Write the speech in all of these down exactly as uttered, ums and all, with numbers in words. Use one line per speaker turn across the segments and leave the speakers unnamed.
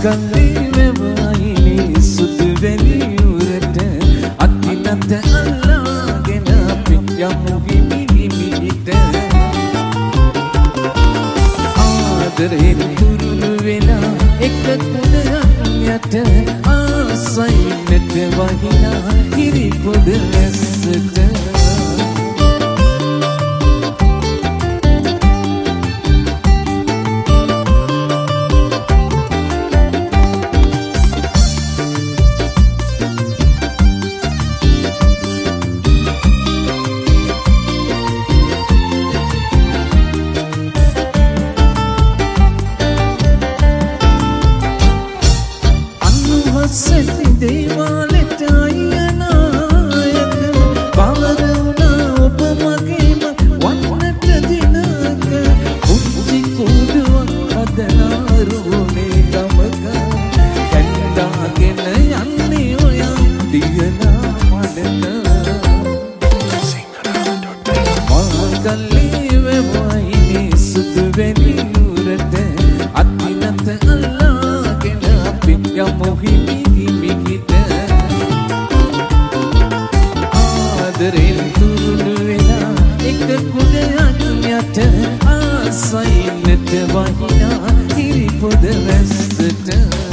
කල්ලිවෙවයිනි සුදු වැලියුරට අත්තිනත අල්ලාගෙන අපි යමු හිමි හිමිට ආදරෙන් තුරුළු වෙලා එක කුඩයක් යට ආසයිනට වහිනා හිරි පොද ඇස්සට සෙති දේවාලෙට අයනායක පවරුණා ඔබ මගේම වන්නට දිනක පුංචි කුඩුවක් හදනාරුනේ ගමක කැන්දාගෙන යන්නේ ඔයා දියනා මඩක මංගල්ලී වෙවයිනි සුදු වැලියුරට අත්තිනත අල්ලාගෙන අපි යමු හිමි ආදරෙන් තුරුළු වෙලා එක කුඩයක් යට ආසයිනට වහිනා හිරි පොද වැස්සට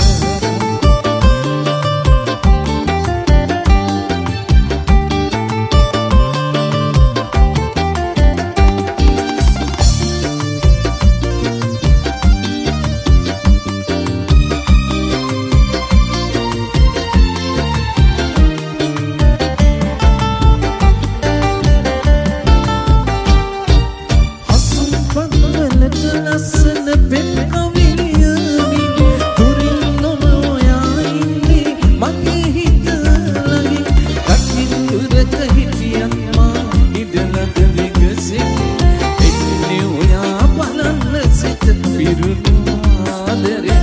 ලස්සන පෙත් කවිලියනි දුරින් නොම ඔයා ඉන්නේ මගේ හිත ළඟින් කටින් දුරක හිටියත් මා ඉඩලද විගසින් එන්නේ ඔයා බලන්න සිත පිරුණු ආදරේ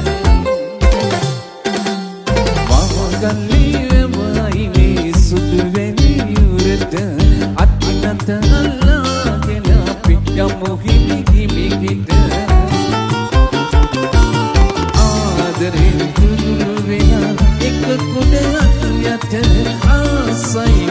මංගල්ලී වෙවයිනි සුදු වැලියුරට අත්තිනත අල්ලාගෙන අපි යමු හිමි හිමිට ආදරෙන් තුරුළු වෙලා එක කුඩයක් යට ආසයි